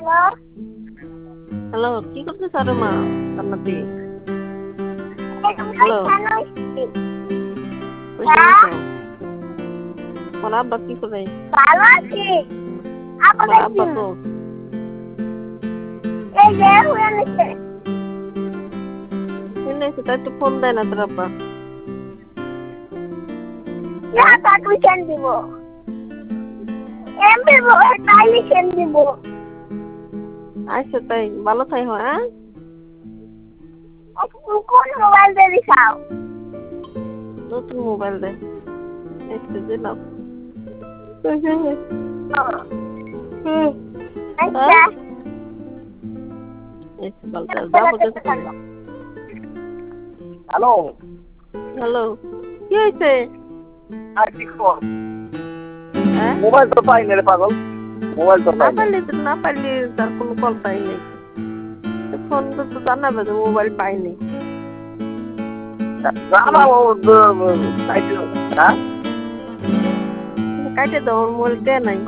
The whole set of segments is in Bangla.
হ্যালো, কি করতেছ রে মা? জান্নাতি। হ্যালো, কইসা গেছো? তোমার আব্বা কি করে? ভালো আছি। তোমার আব্বা তো এই যে হয়ে নিচ্ছে। শুনেছি, তাই তো ফোন দেয় না তোর আব্বা। না তা তুই কেন দিব? এমবি তাইলে কেন দিব? আচ্ছা তাই, ভালো থাই হ্যাঁ। কোন মোবাইল দিয়ে দিছাও? নতুন মোবাইল দে, একটু দিলাম। আচ্ছা। যাবো কিছুক্ষণ। হ্যালো। হ্যালো, কি হয়েছে? আর কি খবর? হ্যাঁ, মোবাইল তো পাই না রে পাগল। মোবাইল তো না পাই না। পারলে তার কোনো কথাই নেই। ফোন তো জানাবে যে মোবাইল পাইনি। জানা ও সাইকেল হ্যাঁ কাটে দাও, মোবাইল কে নাই।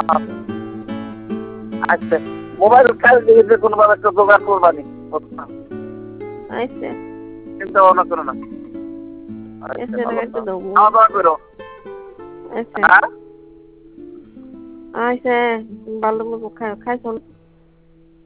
আচ্ছা মোবাইল কাজ দিয়েছে কোনোভাবে একটা জোগাড় করবানি আচ্ছা, চিন্তা ভাবনা করো না। আচ্ছা এসে ভালো কাটে দাও। খাওয়া দাওয়া করো। আচ্ছা হ্যাঁ আচ্ছা, ভালো মতো খাইছো?